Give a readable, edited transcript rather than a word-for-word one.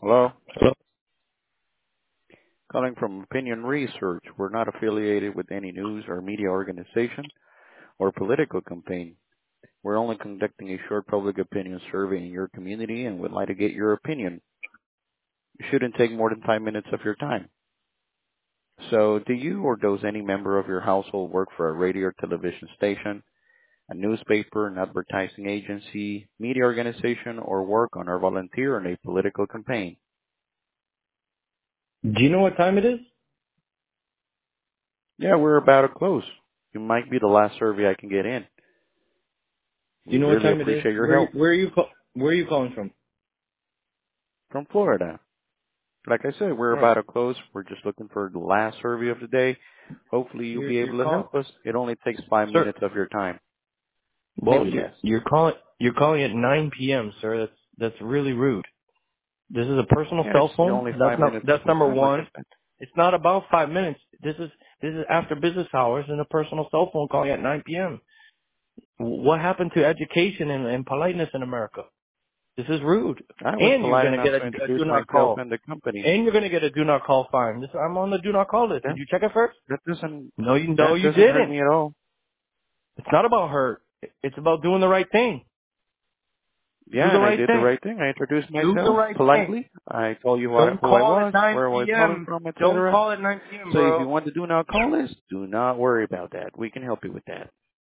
Hello, Hello? calling from Opinion Research. We're not affiliated with any news or media organization or political campaign. We're only conducting a short public opinion survey in your community and would like to get your opinion. It shouldn't take more than 5 minutes of your time. So, do you or does any member of your household work for a radio or television station, a newspaper, an advertising agency, media organization, or work on or volunteer in a political campaign? Do you know what time it is? Yeah, we're about to close. You might be the last survey I can get in. Do you We know what really time it is? appreciate your help. Where are you calling from? From Florida. Like I said, we're Right. about to close. We're just looking for the last survey of the day. Hopefully you'll be You're able to calling, help us. It only takes five sir. minutes of your time. Well, Maybe less. you're calling at 9 p.m., sir. That's really rude. This is a personal Yeah, it's cell phone. only That's five not minutes of that's my number time, like I one. said. It's not about 5 minutes. This is after business hours and a personal cell phone calling at 9 p.m. What happened to education and politeness in America? This is rude. I was And you're polite gonna enough get a to do introduce not myself call. and the company. And you're gonna get a do not call fine. I'm on the do not call list. That, Did you check it first? that doesn't, No, that you doesn't hurt didn't. me at all. It's not about hurt. It's about doing the right thing. Do Yeah, the and I right did the thing. right thing. I introduced Do the myself right thing. politely. I told you Don't who I call at was, 9 where I was calling p.m. from, Don't etc. call at 9 p.m., So if you bro. want to do not call us, do not worry about that. We can help you with that.